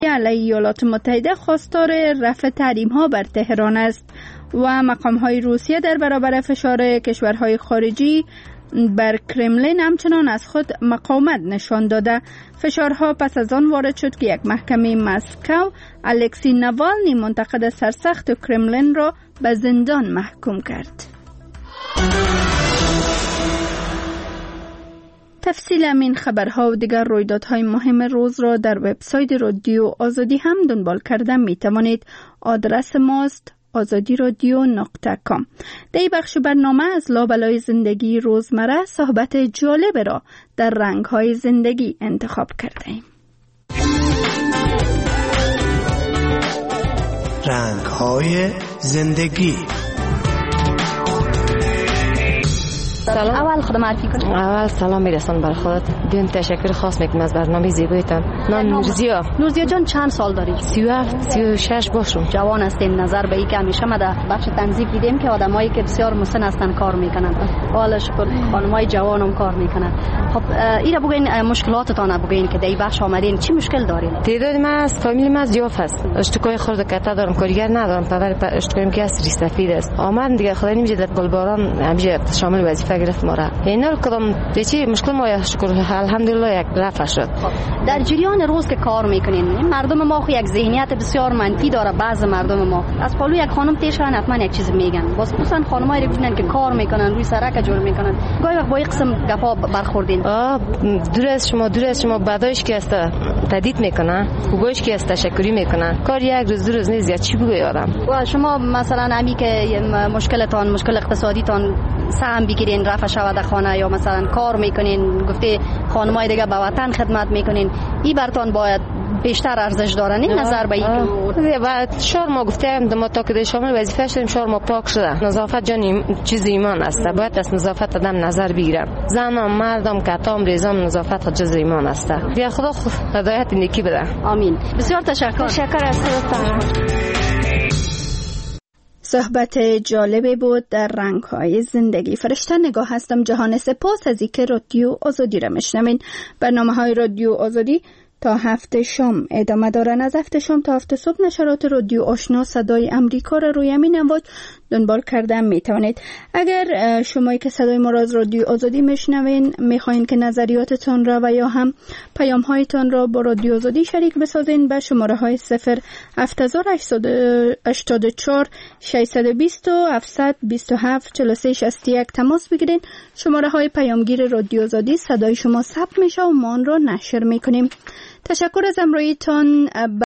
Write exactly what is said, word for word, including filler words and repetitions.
علیه ایالات متحده خواستار رفع تحریم‌ها بر تهران است و مقام‌های روسیه در برابر فشار کشورهای خارجی بر کرملین همچنان از خود مقاومت نشان داده. فشارها پس از آن وارد شد که یک محکمه مسکو الکسی نوالنی منتقد سرسخت کرملین را به زندان محکوم کرد. تفصیل این خبرها و دیگر رویدادهای مهم روز را در وبسایت رادیو آزادی هم دنبال کرده می توانید. آدرس ماست آزادی رادیو نقطه کام. در این بخش برنامه از لابلای زندگی روزمره صحبت جالب را در رنگ‌های زندگی انتخاب کرده ایم. رنگ‌های زندگی. سلام. اول خود معرفی کن. اول سلام میرسان بر خودت. دین تشکر خاص میکنم از برنامه زیبایتان. نام نورزیا. نورزیا جان چند سال داری؟ سی و هفت سی و شش باشم. جوان هستین. نظر به این که همیشه ما در بخش تنظیف دیدیم که آدمایی که بسیار مسن هستن کار میکنن. حالا شکر خانمای جوانم کار میکنن. خب اینا بگین مشکلاتتان بگین که در این بخش آمدین چی مشکل دارین؟ تعداد ما از فامیل ما زیاد است. اشتکای خرد کتا دارم کارگر ندارم. پدر اشتکایم که است سفید است. آمد دیگه خدای نمیشه در گلباران همیشه شامل وظیفه گرفت ما را. اینا رو کدام دیگه مشکل ما شکر الحمدلله یک رفع شد. در جریان روز که کار میکنین مردم ما خو یک ذهنیت بسیار منفی داره. بعض مردم ما از پالو یک خانم تیشن حتما یک چیز میگن. باز خصوصا خانمایی رو ببینن که کار میکنن روی سرک جور میکنن. گاهی وقت با این قسم گپا برخوردین. آ دور از شما دور از شما بدایش که است تدید میکنن خوبش که است تشکری میکنن. کار یک روز دو روز نیست یا چی بگوی آدم. و شما مثلا امی که مشکلتان مشکل اقتصادیتان سهم بگیرین رفع شود در خانه یا مثلا کار میکنین گفته خانمای دیگه به وطن خدمت میکنین این برتون باید بیشتر ارزش دارن. این نظر به این بعد شور ما گفتم ما تا که شامل وظیفه شدیم شور ما پاک شده. نظافت جان چیز ایمان است. باید از نظافت آدم نظر بگیرم. زنم مردم کتام ریزم نظافت جز ایمان است. بیا خدا هدایت نیکی بده. آمین. بسیار تشکر. تشکر از خودتان. صحبت جالبی بود در رنگ‌های زندگی. فرشته نگاه هستم. جهان سپاس از اینکه رادیو آزادی را میشنوین. برنامه‌های رادیو آزادی تا هفته شام ادامه دارن. از هفته شام تا هفته صبح نشرات رادیو آشنا صدای امریکا را روی همین امواج دنبال کردن میتوانید. اگر شمایی که صدای ما را از رادیو آزادی میشنوین میخواین که نظریاتتان را و یا هم پیام هایتان را با رادیو آزادی شریک بسازین به شماره های صفر هفت هشت چهار ششصد و بیست هفتصد و بیست و هفت چهل و سه شصت و یک تماس بگیرین. شماره های پیامگیر رادیو آزادی صدای شما ثبت میشه و ما آن را نشر میکنیم. تشکر از همراهیتان.